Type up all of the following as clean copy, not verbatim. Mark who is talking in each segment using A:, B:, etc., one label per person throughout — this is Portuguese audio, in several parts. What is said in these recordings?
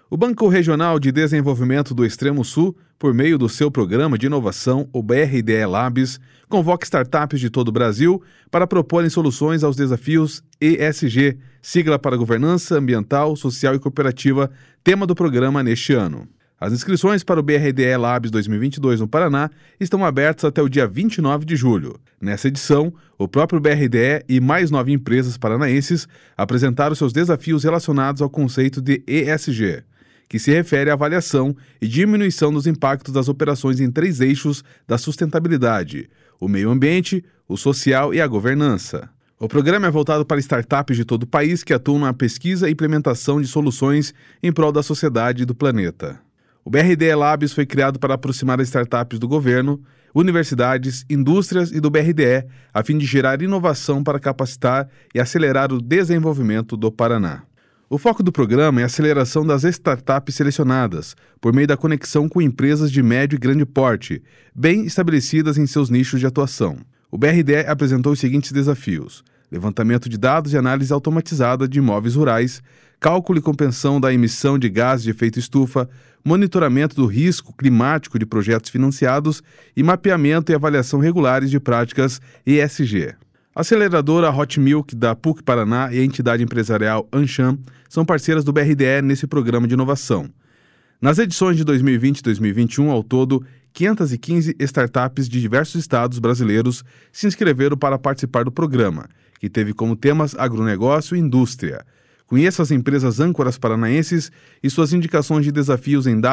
A: O Banco Regional de Desenvolvimento do Extremo Sul, por meio do seu programa de inovação, o BRDE Labs, convoca startups de todo o Brasil para proporem soluções aos desafios ESG, sigla para Governança Ambiental, Social e Cooperativa, tema do programa neste ano. As inscrições para o BRDE Labs 2022 no Paraná estão abertas até o dia 29 de julho. Nessa edição, o próprio BRDE e mais 9 empresas paranaenses apresentaram seus desafios relacionados ao conceito de ESG, que se refere à avaliação e diminuição dos impactos das operações em 3 eixos da sustentabilidade: o meio ambiente, o social e a governança. O programa é voltado para startups de todo o país que atuam na pesquisa e implementação de soluções em prol da sociedade e do planeta. O BRDE Labs foi criado para aproximar as startups do governo, universidades, indústrias e do BRDE, a fim de gerar inovação para capacitar e acelerar o desenvolvimento do Paraná. O foco do programa é a aceleração das startups selecionadas, por meio da conexão com empresas de médio e grande porte, bem estabelecidas em seus nichos de atuação. O BRDE apresentou os seguintes desafios: levantamento de dados e análise automatizada de imóveis rurais, cálculo e compensação da emissão de gases de efeito estufa, monitoramento do risco climático de projetos financiados e mapeamento e avaliação regulares de práticas ESG. A aceleradora Hot Milk da PUC Paraná e a entidade empresarial Ancham são parceiras do BRDE nesse programa de inovação. Nas edições de 2020 e 2021, ao todo, 515 startups de diversos estados brasileiros se inscreveram para participar do programa, que teve como temas agronegócio e indústria. Conheça as empresas âncoras paranaenses e suas indicações de desafios em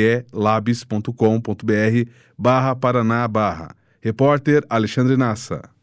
A: www.brdelabs.com.br/Paraná/. Repórter Alexandre Nassa.